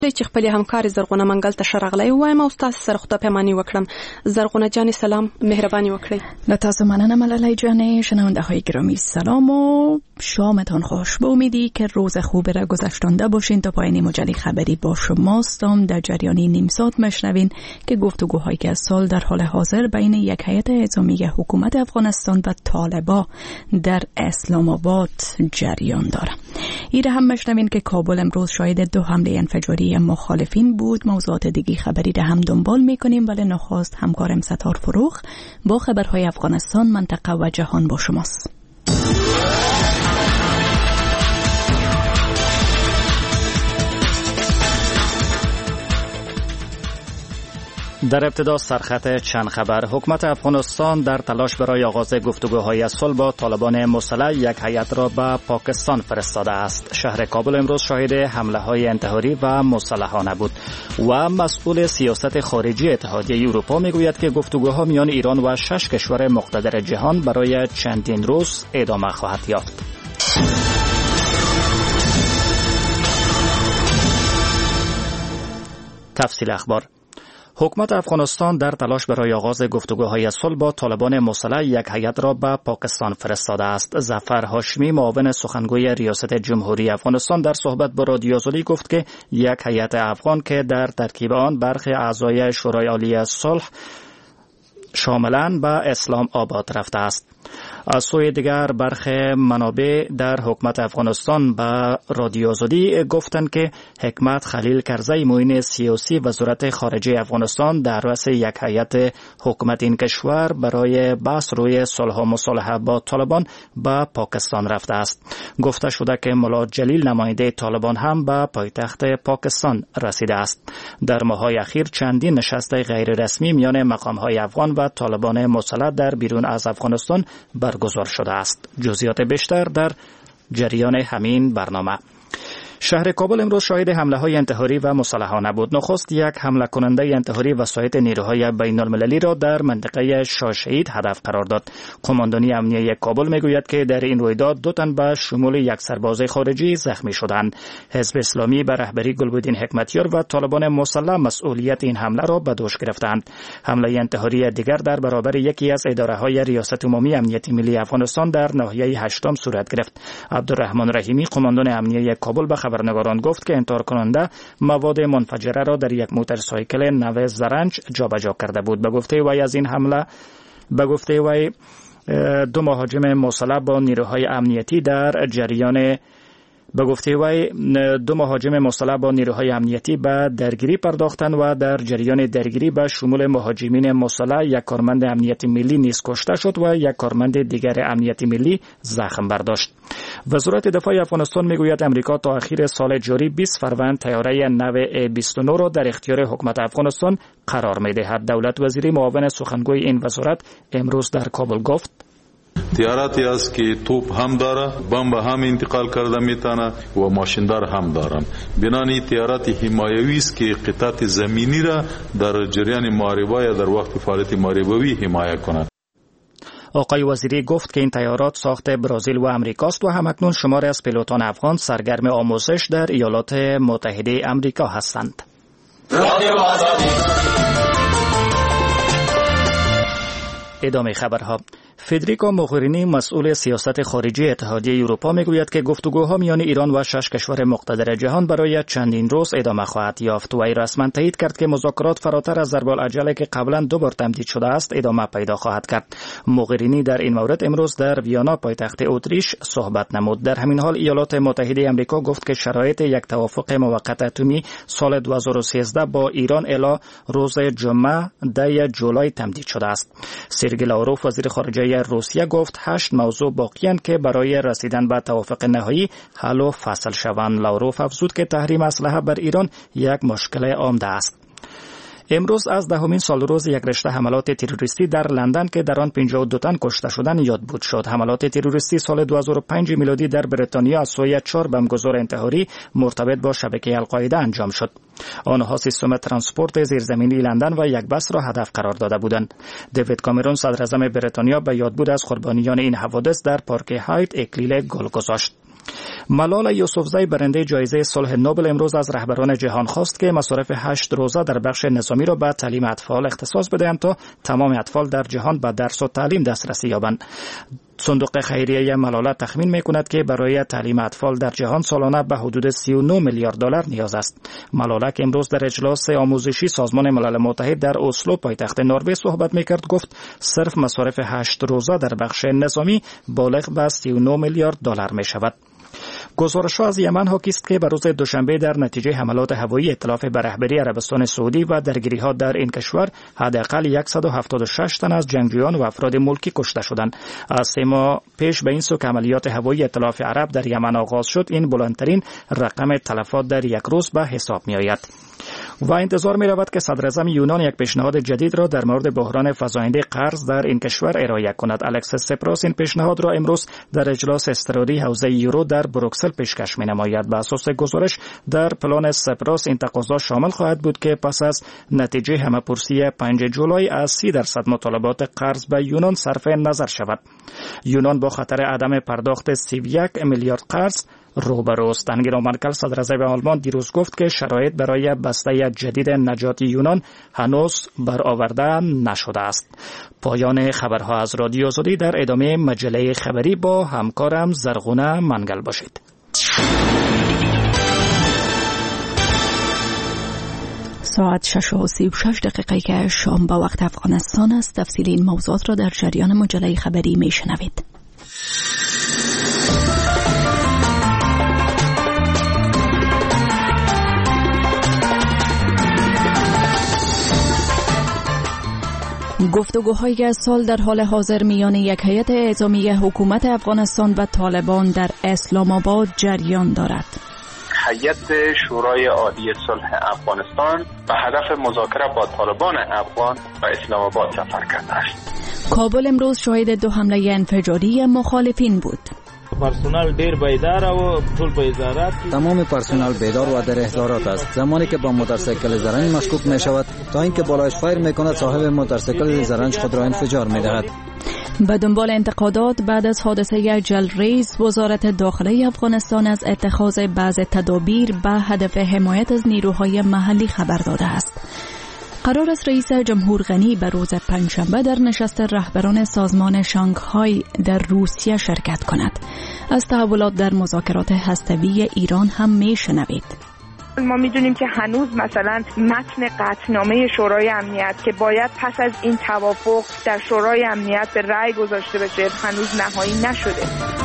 چې خپل همکار زرغونه منګل ته شرغلې وایم او تاسو سره خدای پامانی وکړم. زرغونه جان سلام، مهربانی وکړئ. له تاسو مننه ملالۍ جان. شنونده های گرامی سلام و شامتان خوش. به امیدی که روز خوبی را گذشتانده باشین. تا پایان مجله خبری با شماستم. در جریان نیم ساعت مشنوین که گفتگوهایی که از سال در حال حاضر بین یک هیئت اعزامی حکومت افغانستان و طالبان در اسلام آباد جریان داره. ایره هم مشنوین که کابل امروز شاهد 2 حمله انفجاری مخالفین بود. موضوعات دیگه خبری ده هم دنبال میکنیم، ولی نخست همکارم ستار فروخ با خبرهای افغانستان، منطقه و جهان با شماست. در ابتدا سرخط چند خبر. حکومت افغانستان در تلاش برای آغاز گفتگوهای صلح با طالبان مسلح یک هیئت را به پاکستان فرستاده است. شهر کابل امروز شاهد حمله‌های انتحاری و مسلحانه بود و مسئول سیاست خارجی اتحادیه اروپا میگوید که گفتگوها میان ایران و 6 کشور مقتدر جهان برای چندین روز ادامه خواهد یافت. تفصیل اخبار. حکومت افغانستان در تلاش برای آغاز گفتگوهای صلح با طالبان مسلح یک هیئت را به پاکستان فرستاده است. ظفر هاشمی، معاون سخنگوی ریاست جمهوری افغانستان، در صحبت با رادیو آزادی گفت که یک هیئت افغان که در ترکیب آن برخی اعضای شورای عالی صلح شاملاً به اسلام آباد رفته است. از سوی دیگر برخی منابع در حکومت افغانستان به رادیو آزادی گفتند که حکمت خلیل کرزی، معین سیاسی وزارت خارجه افغانستان، در رأس یک هیئت حکومت این کشور برای بحث روی صلح و مصالحه با طالبان به پاکستان رفته است. گفته شده که ملا جلیل، نماینده طالبان، هم به پایتخت پاکستان رسیده است. در ماه‌های اخیر چندین نشست غیر رسمی میان مقام‌های افغان و طالبان مسلح در بیرون از افغانستان برگزار شده است. جزئیات بیشتر در جریان همین برنامه. شهر کابل امروز شاهد حمله‌های انتحاری و مسلحانه بود. نخست یک حمله کننده انتحاری وسایط نیروهای بین‌المللی را در منطقه شاه هدف قرار داد. قماندانی امنیه کابل میگوید که در این رویداد 2 تن به شمول یک سرباز خارجی زخمی شدند. حزب اسلامی به رهبری گلبدین حکمتیار و طالبان مسلح مسئولیت این حمله را به دوش گرفتند. حمله انتحاری دیگر در برابر یکی از اداره‌های ریاست عمومی امنیت ملی افغانستان در ناحیه 8 صورت گرفت. عبدالرحمن رحیمی، قماندان امنیه کابل، به خبرنگاران گفت که انتحار کننده مواد منفجره را در یک موتورسایکل نو زرنج جابجا کرده بود. به گفته وی از این حمله 2 مهاجم مسلح با نیروهای امنیتی در جریان به درگیری پرداختند و در جریان درگیری به شمول مهاجمین مسلح یک کارمند امنیت ملی نیز کشته شد و یک کارمند دیگر امنیت ملی زخم برداشت. وزارت دفاع افغانستان میگوید امریکا تا اخیر سال جاری 20 فروند طیاره نو A-29 را در اختیار حکومت افغانستان قرار می‌دهد. دولت وزیری معاون سخنگوی این وزارت امروز در کابل گفت: تیاراتی است که توپ هم داره، بمب هم انتقال کرده میتونه و ماشیندار هم دارن. بنانی تیارات حمایوی است که قطعات زمینی را در جریان محاربه یا در وقت فعالیت محاربوی حمایت کند. آقای وزیری گفت که این طیارات ساخت برزیل و امریکاست و همکنون شماری از پیلوتان افغان سرگرم آموزش در ایالات متحده امریکا هستند. ادامه خبرها. فدریکو موغرینی، مسئول سیاست خارجی اتحادیه اروپا، میگوید که گفتگوها میان ایران و 6 کشور مقتدر جهان برای چندین روز ادامه خواهد یافت. وی رسما تایید کرد که مذاکرات فراتر از ضرب العجله که قبلا 2 بار تمدید شده است ادامه پیدا خواهد کرد. موغرینی در این مورد امروز در ویانا، پایتخت اتریش، صحبت نمود. در همین حال ایالات متحده آمریکا گفت که شرایط یک توافق موقت اتمی سال 2013 با ایران الی روز جمعه 10 جولای تمدید شده است. سرگئی لاوروف، وزیر خارجه روسیه، گفت 8 موضوع باقی‌اند که برای رسیدن به توافق نهایی حل و فصل شوند. لاوروف افزود که تحریم اسلحه بر ایران یک مشکل عمده است. امروز از 10مین سالروز یک رشته حملات تروریستی در لندن که در آن 52 تن کشته شدند یادبود شد. حملات تروریستی سال 2005 میلادی در بریتانیا از سوی 4 بمبگذار انتحاری مرتبط با شبکه القاعده انجام شد. آنها سیستم ترانسپورت زیرزمینی لندن و یک بس را هدف قرار داده بودند. دیوید کامرون، صدراعظم بریتانیا، به یادبود از قربانیان این حوادث در پارک هایت اکلیل گل گذاشت. ملال یوسفزی برنده جایزه صلح نوبل امروز از رهبران جهان خواست که مصارف 8 روزه در بخش نظامی را به تعلیم اطفال اختصاص بدهند تا تمام اطفال در جهان به درس و تعلیم دسترسی یابند. صندوق خیریه ملاله تخمین می‌کند که برای تعلیم اطفال در جهان سالانه به حدود 39 میلیارد دلار نیاز است. ملاله که امروز در اجلاس آموزشی سازمان ملل متحد در اسلو پایتخت نروژ صحبت می‌کرد گفت صرف مصارف 8 روزه در بخش نظامی بالغ به 39 میلیارد دلار می‌شود. گزارش‌ها از یمن حاکی است که به روز دوشنبه در نتیجه حملات هوایی ائتلاف به رهبری عربستان سعودی و درگیری‌ها در این کشور حداقل 176 تن از جنگجویان و افراد ملکی کشته شدند. از 3 ماه پیش به این سو که عملیات هوایی ائتلاف عرب در یمن آغاز شد، این بلندترین رقم تلفات در یک روز به حساب می‌آید. و انتظار می رود که صدر اعظم یونان یک پیشنهاد جدید را در مورد بحران فزاینده قرض در این کشور ارائه کند. الکسیس سپراس این پیشنهاد را امروز در اجلاس اضطراری حوزه یورو در بروکسل پیشکش می نماید. به اساس گزارش در پلان سپراس این تقاضا شامل خواهد بود که پس از نتیجه همه‌پرسی 5 جولای از 30% مطالبات قرض به یونان صرف نظر شود. یونان با خطر عدم پرداخت 31 میلیارد قرض روبروست. انگلا مرکل صدر اعظم آلمان دیروز گفت که شرایط برای بسته جدید نجات یونان هنوز برآورده نشده است. پایان خبرها از رادیو آزادی. در ادامه مجله خبری با همکارم زرغونه منگل باشید. ساعت 6:36 که شام با وقت افغانستان است. تفصیل این موضوعات را در جریان مجله خبری میشنوید. گفتگوهای سال در حال حاضر میان یک هیئت اعزامی حکومت افغانستان و طالبان در اسلام آباد جریان دارد. هیئت شورای عالی صلح افغانستان به هدف مذاکره با طالبان افغان و اسلام آباد سفر کرده است. کابل امروز شاهد 2 حمله انفجاری مخالفین بود. پرسنل ډیر بیدار او ټول په وزارت تمام پرسنل بیدار و در احضارات است. زمانی که با موتورسیکل زرنج مشکوک می شود تا اینکه بالایش فایر می کند صاحب موتورسیکل زرنج خود را انفجار می دهد. به دنبال انتقادات بعد از حادثه جلریز، وزارت داخله افغانستان از اتخاذ بعض تدابیر به هدف حمایت از نیروهای محلی خبر داده است. قرار است رئیس جمهور غنی به روز پنجشنبه در نشست رهبران سازمان شانگهای در روسیه شرکت کند. از تحولات در مذاکرات هسته‌ای ایران هم میشنوید. ما میدونیم که هنوز مثلا متن قطعنامه شورای امنیت که باید پس از این توافق در شورای امنیت به رأی گذاشته بشه هنوز نهایی نشده.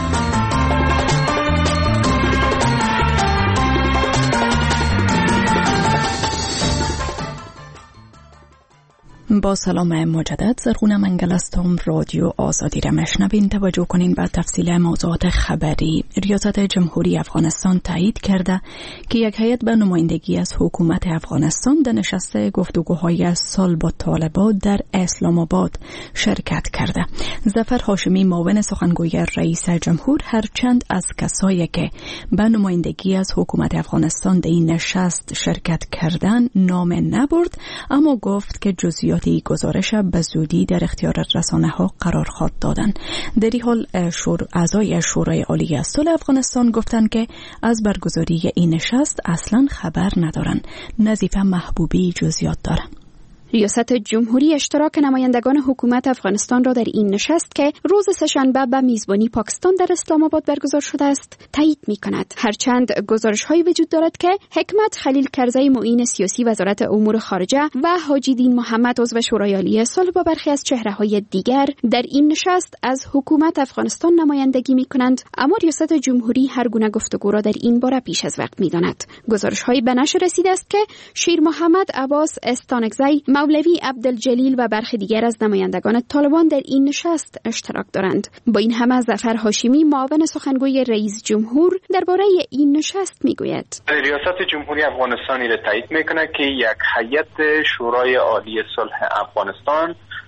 با سلام مجدد، زرغونه منگل هستم. رادیو آزادی را مشنوین. توجه کنین به تفصیل موضوعات خبری. ریاست جمهوری افغانستان تایید کرده که یک هیئت به نمایندگی از حکومت افغانستان در نشست گفتگوهای سال با طالبان در اسلام آباد شرکت کرده. ظفر هاشمی معاون سخنگوی رئیس جمهور هرچند از کسایی که به نمایندگی از حکومت افغانستان در این نشست شرکت کردن نام نبرد، اما گفت که جزئیات گزارش به زودی در اختیار رسانه‌ها قرار خواهد دادن. در این حال اعضای شورای عالی صلح افغانستان گفتند که از برگزاری این نشست اصلا خبر ندارن. نظیفه محبوبی جزئیات داره. ریاست جمهوری اشتراک نمایندگان حکومت افغانستان را در این نشست که روز سه‌شنبه به میزبانی پاکستان در اسلام آباد برگزار شده است تایید می‌کند. هرچند گزارش‌هایی وجود دارد که حکمت خلیل کرزی معین سیاسی وزارت امور خارجه و حاجی دین محمد عضو شورای عالی صلح با برخی از چهره‌های دیگر در این نشست از حکومت افغانستان نمایندگی می‌کنند، اما ریاست جمهوری هر گونه گفتگو را در این باره پیش از وقت می‌داند. گزارش‌هایی به نشر رسیده است که شیر محمد عباس استانکزی، مولوی عبدالجلیل و برخی دیگر از نمایندگان طالبان در این نشست اشتراک دارند. با این همه ظفر هاشمی معاون سخنگوی رئیس جمهور درباره این نشست میگوید: ریاست جمهوری افغانستان را تایید میکنه که یک هیئت شورای عالی صلح افغانستان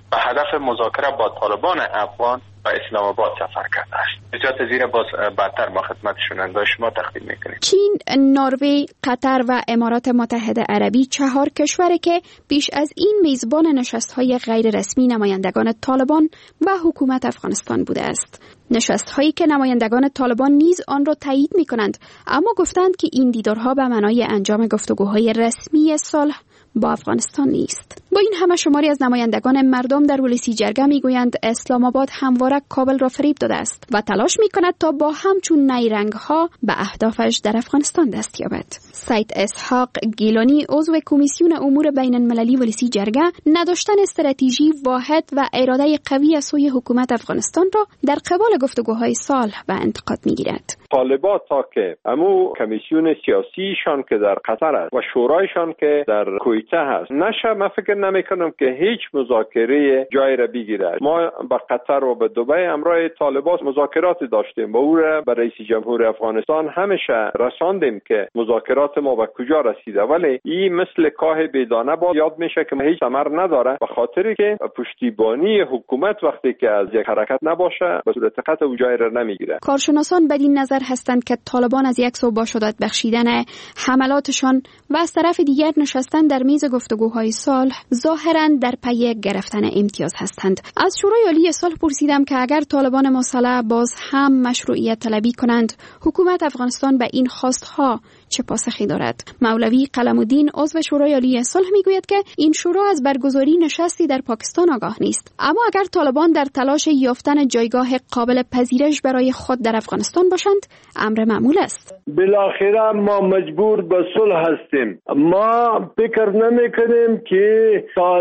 به هدف مذاکره با طالبان افغان و اسلام آباد سفر کرده است. اجازه زیر باز بعدتر ما خدمت شنوندگان شما تقدیم میکنیم. چین، نروژ، قطر و امارات متحده عربی 4 کشوری که پیش از این میزبان نشست‌های غیر رسمی نمایندگان طالبان و حکومت افغانستان بوده است. نشست‌هایی که نمایندگان طالبان نیز آن را تایید می‌کنند، اما گفتند که این دیدارها به معنای انجام گفتگوهای رسمی صلح با افغانستان نیست. با این همه شماری از نمایندگان مردم در ولسی جرگه میگویند اسلام آباد همواره کابل را فریب داده است و تلاش میکند تا با همچون نیرنگ‌ها به اهدافش در افغانستان دست یابد. سید اسحاق گیلانی عضو کمیسیون امور بین المللی ولسی جرگه نداشتن استراتژی واحد و اراده قوی از سوی حکومت افغانستان را در قبال گفتگوهای صلح و انتقاد میگیرد. طالبان تا که امو کمیسیون سیاسیشان که در قطر است و شورایشان که در کویته هست نشه، من فکر نمیکنم که هیچ مذاکره جای را بگیرد. ما با قطر و به دبی همراه طالبان مذاکرات داشتیم و او را به رئیس جمهور افغانستان همیشه رساندیم که مذاکرات ما به کجا رسیده، ولی این مثل کاه بیدانه با یاد میشه که هیچ ثمر نداره، به خاطری که پشتیبانی حکومت وقتی که از یک حرکت نباشه به صورت قطع او جای را نمیگیره. کارشناسان بدین نظر هستند که طالبان از یک سو با شدت بخشیدن حملاتشان و از طرف دیگر نشستن در میز گفتگوهای صلح ظاهراً در پی گرفتن امتیاز هستند. از شورای عالی صلح پرسیدم که اگر طالبان مسلح باز هم مشروعیت طلبی کنند، حکومت افغانستان به این خواستها چه پاسخی دارد؟ مولوی قلم‌الدین عضو شورای عالی صلح میگوید که این شورا از برگزاری نشستی در پاکستان آگاه نیست، اما اگر طالبان در تلاش یافتن جایگاه قابل پذیرش برای خود در افغانستان باشند، امر معمول است. بالاخره ما مجبور به صلح هستیم. ما فکر نمی‌کنیم که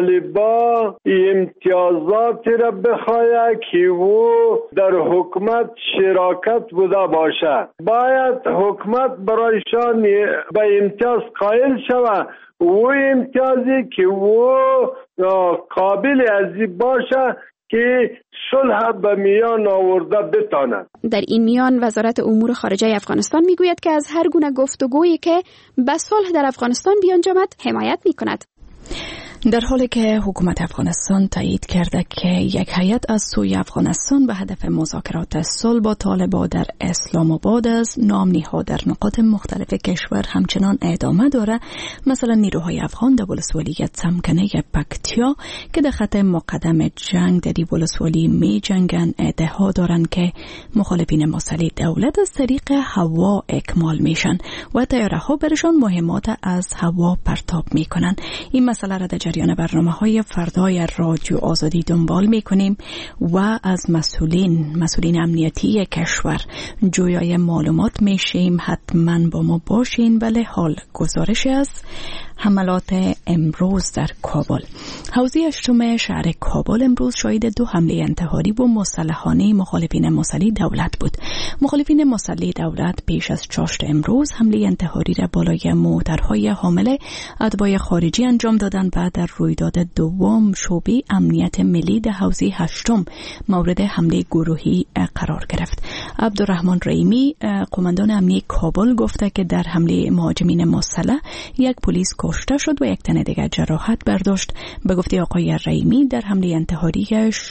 طالبان امتیازاتی را بخواهد که او در حکومت شراکت بوده باشه. باید حکومت برایشان به امتیاز قائل شود، او امتیازی که او قابل ازی باشه که صلح به میان آورده بتاند. در این میان وزارت امور خارجه افغانستان میگوید که از هر گونه گفتگویی که به صلح در افغانستان بیانجامد حمایت میکند. در حالی که حکومت افغانستان تایید کرده که یک هیئت از سوی افغانستان به هدف مذاکرات صلح با طالبان در اسلام آباد است، نام‌نهاد در نقاط مختلف کشور همچنان ادامه داره. مثلا نیروهای افغان در ولسوالی سمکنه پکتیا که در خط مقدم جنگ در ولسوالی می جنگن، ادعا دارن که مخالفین مسلح دولت از طریق هوا اکمال میشن و طیاره‌ها برشان مهمات از هوا پرتاب میکنن. این مسئله را در جریان برنامه‌های فردای رادیو آزادی دنبال می‌کنیم و از مسئولین امنیتی کشور جویای معلومات میشیم. حتما با ما باشین. ولی حال گزارش از حملات امروز در کابل. حوزه 8 شهر کابل امروز شاهد 2 حمله انتحاری و مسلحانه مخالفین مسلح دولت بود. مخالفین مسلح دولت پیش از چاشت امروز حمله انتحاری را بالای موترهای حامل اتباع خارجی انجام دادند و در رویداد دوم شعبه امنیت ملی در حوزه 8 مورد حمله گروهی قرار گرفت. عبدالرحمن رحیمی قماندان امنیتی کابل گفته که در حمله مهاجمین مسلح یک پلیس کشته شد و یک تن دیگر جراحت برداشت. به گفته آقای رحیمی در حمله انتحاری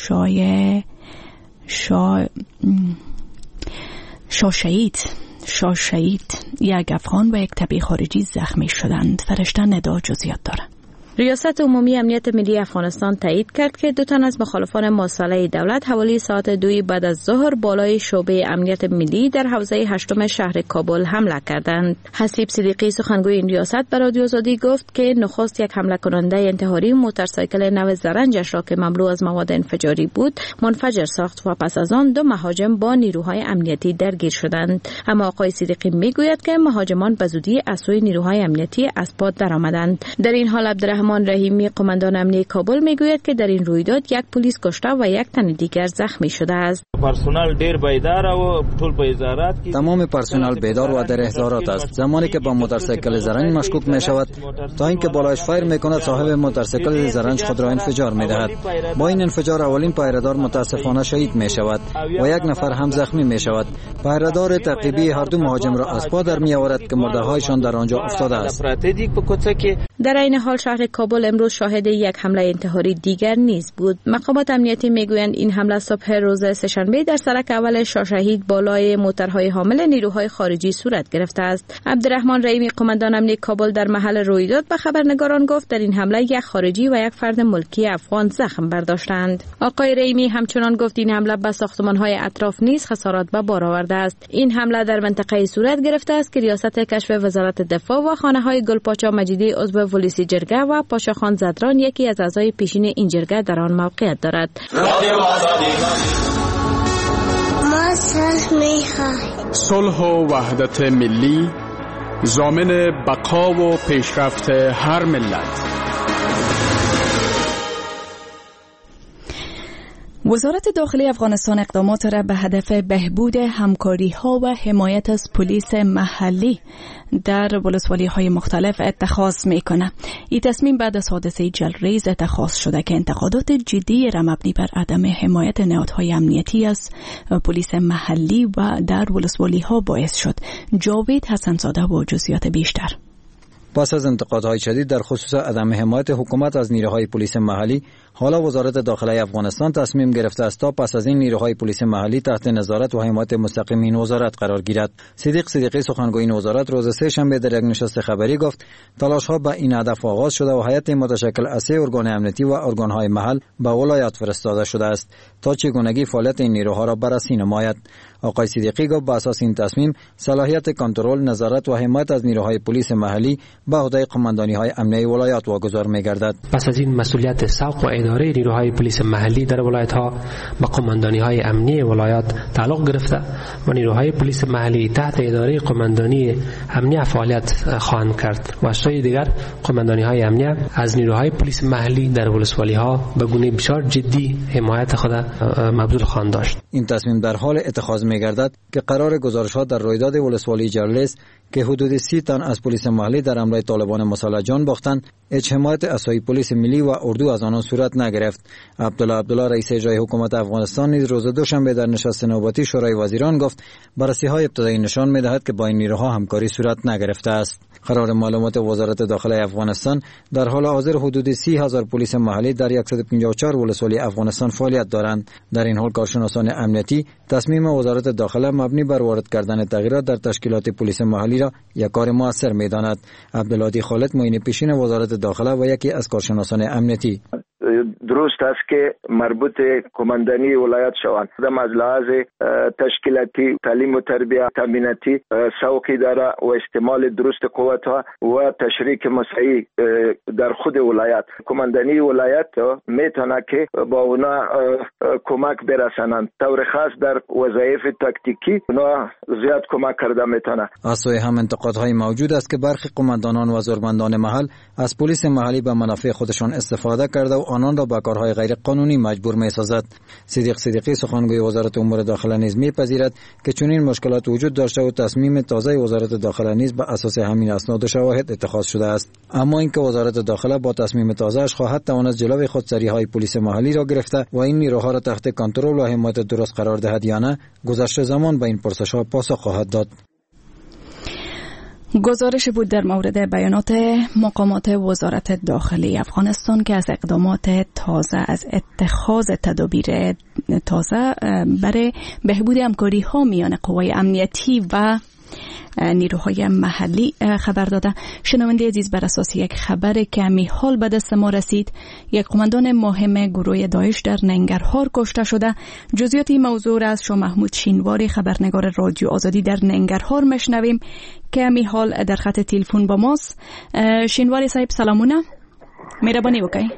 شاهشهید یک افغان و یک تبعی خارجی زخمی شدند. فرشته ندا جزئیات دارد. ریاست عمومی امنیت ملی افغانستان تایید کرد که 2 تن از مخالفان مسلح دولت حوالی ساعت 2 بعد از ظهر بالای شعبه امنیت ملی در حوزه 8 شهر کابل حمله کردند. حسیب صدیقی سخنگوی این ریاست به رادیو آزادی گفت که نخست یک حمله کننده انتحاری موتورسایکل نو زرنجش را که مملو از مواد انفجاری بود منفجر ساخت و پس از آن 2 مهاجم با نیروهای امنیتی درگیر شدند. اما آقای صدیقی میگوید که مهاجمان به زودی از سوی نیروهای امنیتی از پا درآمدند. در این حال عبدالرحمن رحیمی قماندان امنیتی کابل میگوید که در این رویداد یک پلیس کشته و یک تن دیگر زخمی شده است. پرسنل ډیر بیدار او ټول په وزارت کې تمام پرسنل بیدار و در احضارات است. زمانی که با موتورسیکل زرنج مشکوک می شود تا اینکه بالایش فایر می کند، صاحب موتورسیکل زرنج خود را انفجار می دهد. با این انفجار اولین پیره‌دار متاسفانه شهید می شود و یک نفر هم زخمی می شود. پیره‌دار تعقیبی هر 2 مهاجم را از پا در می آورد که مرده‌هایشان در آنجا افتاده است. در این حال شهر کابل امروز شاهد یک حمله انتحاری دیگر نیز بود. مقامات امنیتی میگویند این حمله صبح روز سه‌شنبه در سرک اول شاهشهید بالای موترهای حامل نیروهای خارجی صورت گرفته است. عبدالرحمن رحیمی قماندان امنیتی کابل در محل رویداد به خبرنگاران گفت در این حمله یک خارجی و یک فرد ملکی افغان زخم برداشتند. آقای رحیمی همچنان گفت این حمله به ساختمان‌های اطراف نیز خسارات به بار آورده است. این حمله در منطقه صورت گرفته است که ریاست کشف وزارت دفاع و خانه‌های گلپاچا مجیدی عضو پلیس جرگه و پاشاخان زدران یکی از اعضای پیشین این جرگه در آن موقعیت دارد. ما صلح و وحدت ملی ضامن بقا و پیشرفت هر ملت. وزارت داخلی افغانستان اقدامات را به هدف بهبود همکاری‌ها و حمایت از پلیس محلی در ولسوالی‌های مختلف اتخاذ می‌کند. این تصمیم بعد از حادثه جلریز اتخاذ شده که انتقادات جدی را مبنی بر عدم حمایت نهادهای امنیتی از پلیس محلی و در ولسوالی‌ها باعث شد. جاوید حسن‌زاده با جزئیات بیشتر. پس از انتقادهای شدید در خصوص عدم حمایت حکومت از نیروهای پلیس محلی، حالا وزارت داخلی افغانستان تصمیم گرفته است تا پس از این نیروهای پلیس محلی تحت نظارت و حمایت مستقیم این وزارت قرار گیرد. صدیق صدیقی سخنگوی این وزارت روز سه‌شنبه در یک نشست خبری گفت تلاش‌ها به این هدف آغاز شده و هیئت متشکل از 3 ارگان امنیتی و ارگان‌های محل به ولایات فرستاده شده است تا چگونگی فعالیت این نیروها را بررسی نماید. آقای صدیقی گفت به اساس این تصمیم صلاحیت کنترل، نظارت و حمایت از نیروهای پلیس محلی به عهده قماندانی‌های امنیتی ولایات واگذار می‌گردد. پس از این مسئولیت سوق و اداره نیروهای پلیس محلی در ولایت‌ها به قماندانی‌های امنیتی ولایات تعلق گرفته و نیروهای پلیس محلی تحت اداره قماندانی امنیتی فعالیت خواهند کرد و از سوی دیگر قماندانی‌های امنیتی از نیروهای پلیس محلی در ولسوالی‌ها به گونه بسیار جدی حمایت خود مبذول خواهند داشت. این تصمیم در حال اتخاذ می‌گردد که قرار گزارش‌ها در رویداد ولسوالی جرلیس که حدود 30 تن از پلیس محلی در حمله طالبان مسلح جان باختند، هیچ حمایت اسای پلیس ملی و اردو از آنان صورت نگرفت. عبدالله رئیس اجرایی حکومت افغانستان نیز روز دوشنبه در نشست نوبتی شورای وزیران گفت بررسی‌های ابتدایی نشان می‌دهد که با این نیروها همکاری صورت نگرفته است. قرار معلومات وزارت داخلی افغانستان در حال حاضر حدود 30,000 پلیس محلی در 154 ولسوالی افغانستان فعالیت دارند. در این حال کارشناسان امنیتی تصمیم وزارت داخله مبنی بر وارد کردن تغییرات در تشکیلات پلیس محلی را یک کار موثر می‌داند. عبدالهادی خالد معین پیشین وزارت داخله و یکی از کارشناسان امنیتی: درست است که مربوط کماندانی ولایت شوند. در از لحاظ تشکیلاتی، تعلیم و تربیت، تامیناتی سوقی داره و استعمال درست قوتها و تشریک مساعی در خود ولایت. کماندانی ولایت میتونه که با اونا کمک برسانند. طور خاص در وظایف تاکتیکی اونا زیاد کمک کرده میتونه. از سوی هم انتقادهای موجود است که برخی قماندانان و زورمندان محل از پلیس محلی به منافع خودشان استفاده کرده و آنان را به کارهای غیر قانونی مجبور می‌سازد. صدیق صدیقی سخنگوی وزارت امور داخله نیز می‌پذیرد که چنین مشکلات وجود داشته و تصمیم تازه وزارت داخله نیز به اساس همین اسناد و شواهد اتخاذ شده است. اما اینکه وزارت داخله با تصمیم تازه‌اش خواهد تواند جلوی خودسری‌های پلیس محلی را گرفته و این نیروها را تحت کنترل و حمایت درست قرار دهد یا نه، گذشته زمان به این پرسش‌ها پاسخ خواهد داد. گزارش بود در مورد بیانات مقامات وزارت داخلی افغانستان که از اقدامات تازه از اتخاذ تدابیر تازه برای بهبود همکاری‌ها میان قوای امنیتی و نیروهای محلی خبر داده. شنونده عزیز، بر اساس یک خبر که همین حال به دست ما رسید، یک قماندان مهم گروه داعش در ننگرهار کشته شده. جزئیات این موضوع را از شاه محمود شینواری خبرنگار رادیو آزادی در ننگرهار میشنویم که همین حال در خط تلفن با ماست. شینواری صاحب سلامونه، مهربانی وکړئ.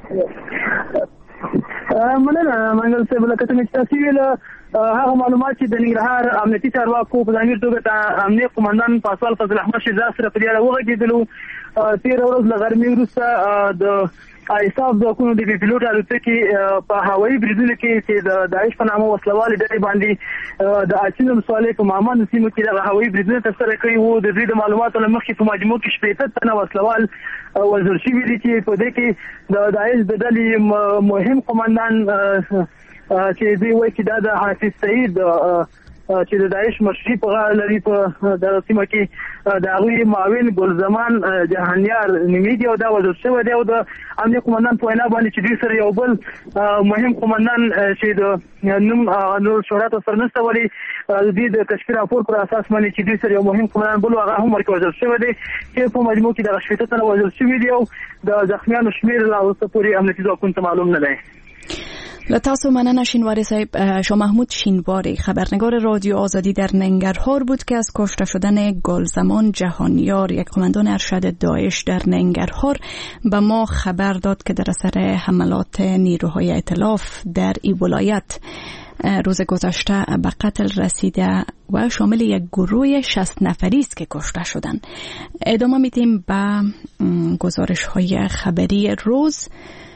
مننه منګل صاحب، لکه څنګه چې تاسو ویل هغه معلومات چې د ننګرهار امنیتي چارواکو په ځانګړي توګه د امنیت قماندان پاسوال فضل احمد شیرزاد سره په دې اړه وغږېدلو. 13 ورځ له غرمې وروسته د ایساف ځواکونو د پیلوټ الوتکې په هوایي بریدونو کې چې د داعش په نامه وسلوالې ډلې باندې د اچین ولسوالۍ په مامان سیمو کې دغه هوایي بریدونه ترسره کړي وو. د دوی د معلوماتو له مخې په مجموع کې 15 تنه وسلوال وژل شوي دي چې په دې کې د داعش د ډلې مهم قماندان چې دوی وایي چې دا د حافظ سعید چې د داعش مشري په غاړه لري په دغه سیمه کې د هغوی معاون ګلزمان جهانیار نومیږي او دا وژل شوی دی او د امنیه قمندان په وینا باندې چې دوی سره یو بل مهم قمندان چې د نوم نور شهرت سره نشته ولې دوی د کشفي راپور پر اساس باندې چې دوی سره یو مهم قمندان بل هغه هم ورکړل وژل شوی دی چې په مجموع کې دغه شپېته تنه وژل شوي دي او د زخمیانو شمېر لا اوسه پورې امنیتي ځواکونو ته معلوم نه دی. لطاسو مننه شینواری صاحب. شاه محمود شینواری خبرنگار رادیو آزادی در ننگرهار بود که از کشته شدن گلزمان جهانیار یک قماندان ارشد داعش در ننگرهار به ما خبر داد که در اثر حملات نیروهای ائتلاف در این ولایت روز گذشته به قتل رسیده و شامل یک گروه 60 نفری است که کشته شدند. ادامه میدیم به گزارش های خبری روز.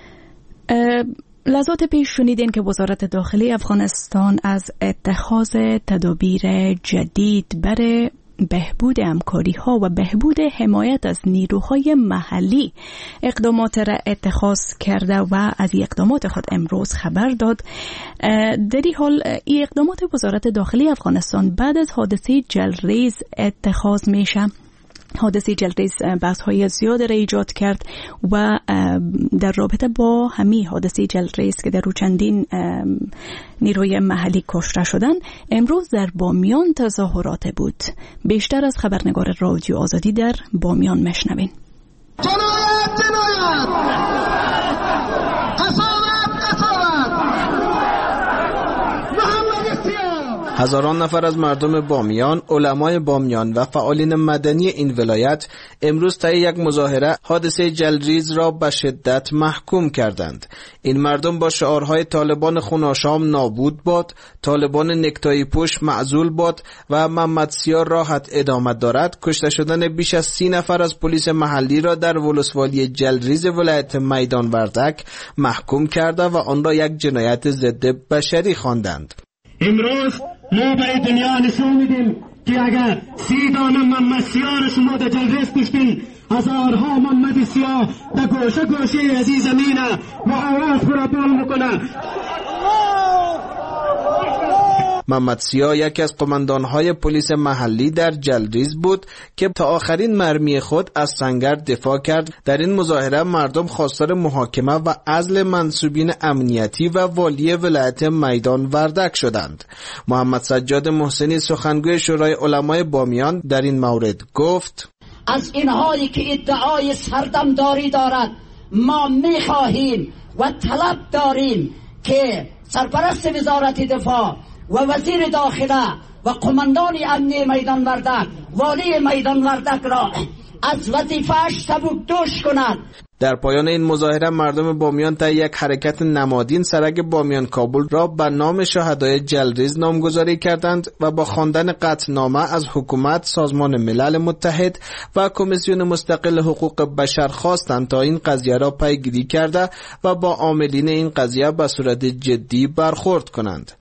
لحظات پیش شنیدین که وزارت داخلی افغانستان از اتخاذ تدابیر جدید برای بهبود همکاری‌ها و بهبود حمایت از نیروهای محلی اقدامات را اتخاذ کرده و از این اقدامات خود امروز خبر داد. در این حال این اقدامات وزارت داخلی افغانستان بعد از حادثه جلریز اتخاذ میشه. حادثه جلریز بحث‌های زیاد را ایجاد کرد و در رابطه با همین حادثه جلریز که در رو چندین نیروی محلی کشته شدند امروز در بامیان تظاهرات بود. بیشتر از خبرنگار رادیو آزادی در بامیان میشنوین. جنایت جنایت، قساوت قساوت. هزاران نفر از مردم بامیان، علمای بامیان و فعالین مدنی این ولایت امروز طی یک مظاهره حادثه جلریز را به شدت محکوم کردند. این مردم با شعارهای طالبان خوناشام نابود باد، طالبان نکتایی پوش معزول باد و محمد سیار راحت ادامت دارد کشته شدن بیش از 30 نفر از پلیس محلی را در ولسوالی جلریز ولایت میدان وردک محکوم کرده و آن را یک جنایت ضد بشری خواندند. امروز ما به دنیا نشون میدیم که اگر 30 دانه محمد سیاه شما در جلریز کشتین، هزارها محمد سیاه در گوشه گوشه از این زمینه و آواز برابان میکنه. محمد سیاه یکی از قماندانهای پلیس محلی در جلریز بود که تا آخرین مرمی خود از سنگر دفاع کرد. در این مظاهره مردم خواستار محاکمه و عزل منصوبین امنیتی و والی ولایت میدان وردک شدند. محمد سجاد محسنی سخنگوی شورای علمای بامیان در این مورد گفت: از اینهایی که ادعای سردمداری دارد ما میخواهیم و طلب داریم که سرپرست وزارت دفاع و وزیر داخله و قماندان امنیه میدان وردک، والی میدان وردک را از وظیفه‌اش سبکدوش کند. در پایان این مظاهره مردم بامیان تا یک حرکت نمادین سرک بامیان کابل را به نام شهدای جلریز نامگذاری کردند و با خواندن قطعنامه از حکومت، سازمان ملل متحد و کمیسیون مستقل حقوق بشر خواستند تا این قضیه را پیگیری کرده و با عاملین این قضیه به صورت جدی برخورد کنند.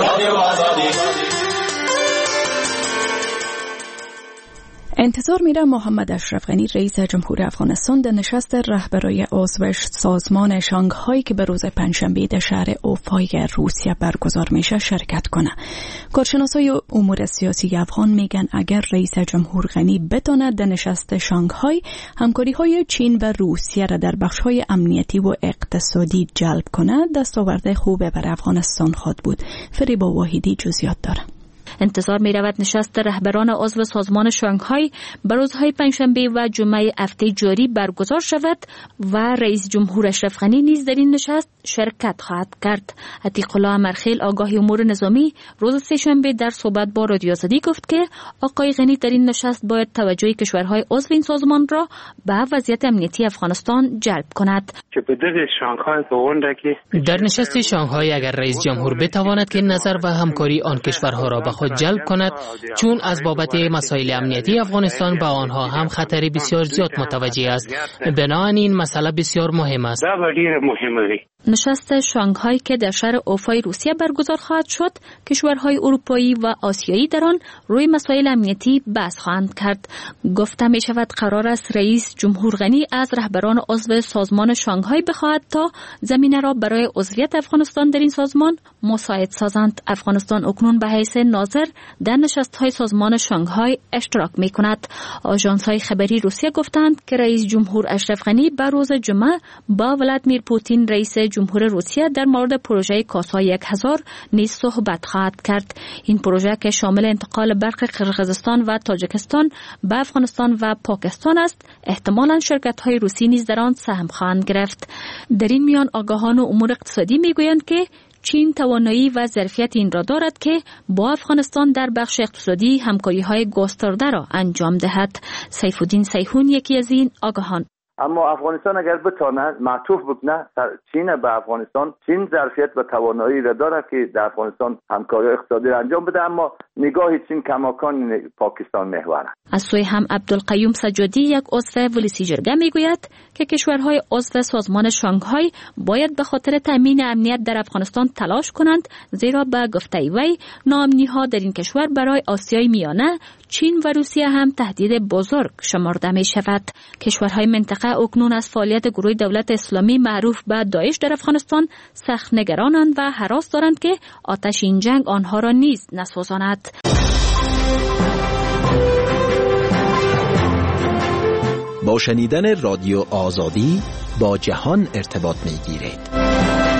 انتظار میره محمد اشرف غنی رئیس جمهور افغانستان در نشست رهبرای عضو سازمان شانگهای که به روز پنجشنبه در شهر اوفای روسیه برگزار میشه شرکت کنه. کارشناسای امور سیاسی افغان میگن اگر رئیس جمهور غنی بتونه در نشست شانگهای همکاری‌های چین و روسیه را در بخش‌های امنیتی و اقتصادی جلب کنه دستاورد خوبه برای افغانستان خواهد بود. فریبا واحدی جزئیات داره. انتظار می رود نشست رهبران عضو سازمان شانگهای به روزهای پنجشنبه و جمعه هفته جاری برگزار شود و رئیس جمهور اشرف غنی نیز در این نشست شرکت خواهد کرد. عتیق الله امرخیل آگاه امور نظامی روز سه‌شنبه در صحبت با رادیو آزادی گفت که آقای غنی در این نشست باید توجه کشورهای عضو این سازمان را به وضعیت امنیتی افغانستان جلب کند. در نشست شانگهای اگر رئیس جمهور بتواند که نظر و همکاری آن کشورها را به خود جلب کند، چون از بابت مسائل امنیتی افغانستان به آنها هم خطری بسیار زیاد متوجه است، بنابراین این مسئله بسیار مهم است. نشست شانگهای که در شهر اوفای روسیه برگزار خواهد شد، کشورهای اروپایی و آسیایی در آن روی مسائل امنیتی بحث خواهند کرد. گفته می شود قرار است رئیس جمهور غنی از رهبران عضو سازمان شانگهای بخواهد تا زمینه را برای عضویت افغانستان در این سازمان مساعد سازند. افغانستان اکنون به حیث ناظر در نشست‌های سازمان شانگهای اشتراک می کند. آژانس‌های خبری روسیه گفتند که رئیس جمهور اشرف غنی به روز جمعه با ولادیمیر پوتین رئیس جمهور روسیه در مورد پروژه کاسای 1000 نیز صحبت خواهد کرد. این پروژه که شامل انتقال برق قرقیزستان و تاجیکستان به افغانستان و پاکستان است، احتمالاً شرکت‌های روسی نیز در آن سهم خواهند گرفت. در این میان آگاهان امور اقتصادی میگویند که چین توانایی و ظرفیت این را دارد که با افغانستان در بخش اقتصادی همکاری‌های گسترده را انجام دهد. سیفالدین سیحون یکی از این آگاهان. اما افغانستان اگر بتواند معطوف بکنه چین به افغانستان، چین ظرفیت و توانایی را دارد که در افغانستان همکاری اقتصادی را انجام بده، اما نگاه چین کماکان پاکستان محور است. از سوی هم عبدالقیوم سجادی یک عضو ولیسی جرگه میگوید که کشورهای عضو سازمان شانگهای باید به خاطر تامین امنیت در افغانستان تلاش کنند، زیرا به گفته وی ناامنی‌ها در این کشور برای آسیای میانه، چین و روسیه هم تهدید بزرگ شمرده می شود. کشورهای منطقه اکنون از فعالیت گروه دولت اسلامی معروف به داعش در افغانستان سخت نگرانند و هراس دارند که آتش این جنگ آنها را نیز نسوزاند. با شنیدن رادیو آزادی با جهان ارتباط می گیرید.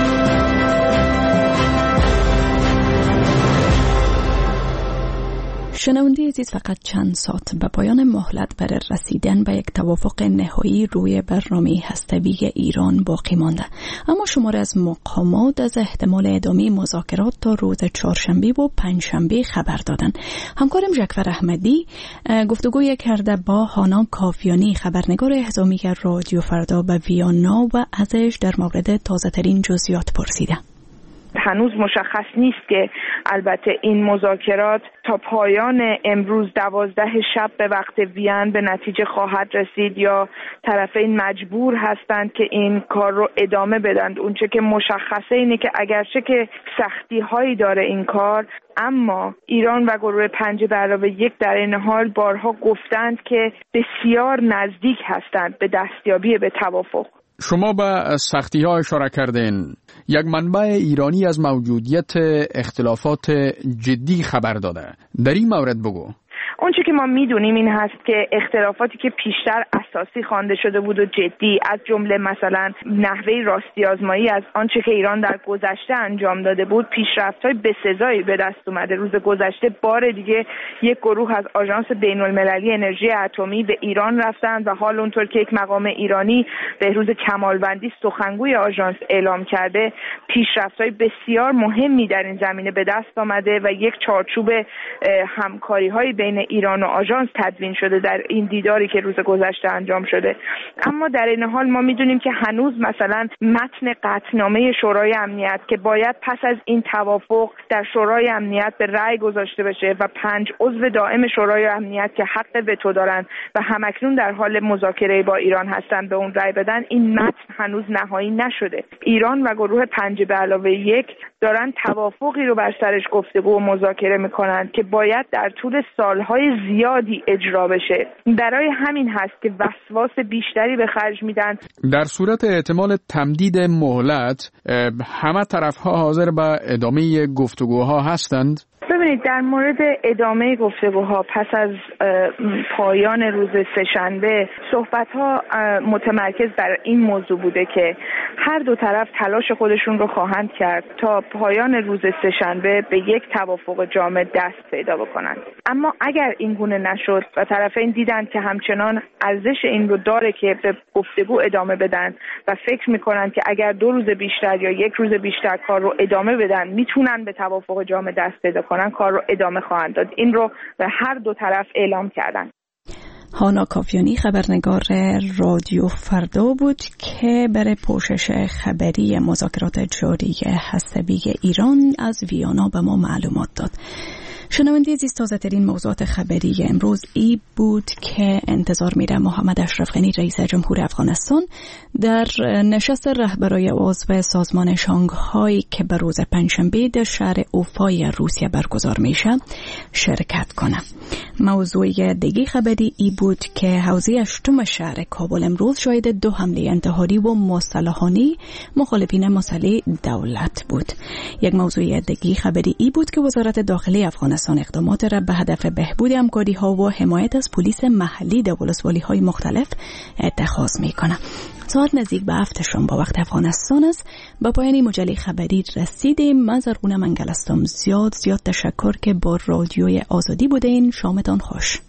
شنونده عزیز، فقط چند ساعت به پایان مهلت برای رسیدن به یک توافق نهایی روی برنامه هسته‌ای ایران باقی مانده، اما شماری از مقامات از احتمال ادامه مذاکرات تا روز چهارشنبه و پنجشنبه خبر دادند. همکارم جعفر احمدی گفتگوی کرده با هانا کافیانی، خبرنگار اعزامیه رادیو فردا به ویانا، و ازش در مورد تازه ترین جزئیات پرسیده. هنوز مشخص نیست که البته این مذاکرات تا پایان امروز 12 شب به وقت وین به نتیجه خواهد رسید یا طرفین مجبور هستند که این کار رو ادامه بدن. اونچه که مشخصه اینه که اگرچه که سختی هایی داره این کار، اما ایران و گروه 5+1 در این حال بارها گفتند که بسیار نزدیک هستند به دستیابی به توافق. شما به سختی ها اشاره کردین. یک منبع ایرانی از موجودیت اختلافات جدی خبر داده. در این مورد بگو. اونچه که ما میدونیم این هست که اختلافاتی که پیشتر اساسی خوانده شده بود و جدی، از جمله مثلا نحوه راستی آزمایی از آنچه که ایران در گذشته انجام داده بود، پیشرفت‌های بسزایی به دست اومده. روز گذشته بار دیگه یک گروه از آژانس بین‌المللی انرژی اتمی به ایران رفتند و حال اونطور که یک مقام ایرانی بهروز کمالوندی سخنگوی آژانس اعلام کرده، پیشرفت‌های بسیار مهمی در این زمینه به دست آمده و یک چارچوب همکاری‌های بین ایران و آژانس تدوین شده در این دیداری که روز گذشته انجام شده. اما در این حال ما میدونیم که هنوز مثلا متن قطعنامه شورای امنیت که باید پس از این توافق در شورای امنیت به رأی گذاشته بشه و 5 عضو دائم شورای امنیت که حق وتو دارن و همکنون در حال مذاکره با ایران هستن به اون رأی بدن، این متن هنوز نهایی نشده. ایران و گروه 5+1 دارن توافقی رو بر سرش گفتگو و مذاکره میکنن که باید در طول سالهای زیادی اجرا بشه. برای همین هست که وسواس بیشتری به خرج میدن. در صورت احتمال تمدید مهلت، همه طرف‌ها حاضر به ادامه گفتگوها هستند؟ ببینید، در مورد ادامه گفتگوها پس از پایان روز سه‌شنبه صحبت‌ها متمرکز بر این موضوع بوده که هر دو طرف تلاش خودشون رو خواهند کرد تا پایان روز سه‌شنبه به یک توافق جامع دست پیدا بکنند. اما اگر این گونه نشد و طرفین دیدند که همچنان ارزش این رو داره که به گفتگو ادامه بدن و فکر می‌کنند که اگر 2 روز بیشتر یا 1 روز بیشتر کار رو ادامه بدن میتونن به توافق جامع دست پیدا کنن، کار رو ادامه خواهند داد. این رو به هر دو طرف اعلام کردن. هانا کافیانی خبرنگار رادیو فردا بود که برای پوشش خبری مذاکرات جاری هسته‌ای ایران از ویانا به ما معلومات داد. شنونده عزیز، تازه ترین موضوعات خبری امروز ای بود که انتظار میره محمد اشرف غنی رئیس جمهور افغانستان در نشست رهبرای عضو سازمان شانگهای که به روز پنجشنبه در شهر اوفای روسیه برگزار میشه شرکت کنه. موضوع دیگه خبری ای بود که حوزه اشتم شهر کابل امروز شاهد 2 حمله انتحاری و مسلحانه مخالفین مسلح دولت بود. یک موضوع دیگه خبری ای بود که وزارت داخلی افغانستان اقدامات را به هدف بهبود همکاری ها و حمایت از پلیس محلی در ولسوالی های مختلف اتخاذ میکنه. ساعت نزدیک به 7 شام با وقت افغانستان است. با پایان مجله خبری رسیدیم. من زرغونه منگل هستم. زیاد تشکر که با رادیوی آزادی بودین. شامتان خوش.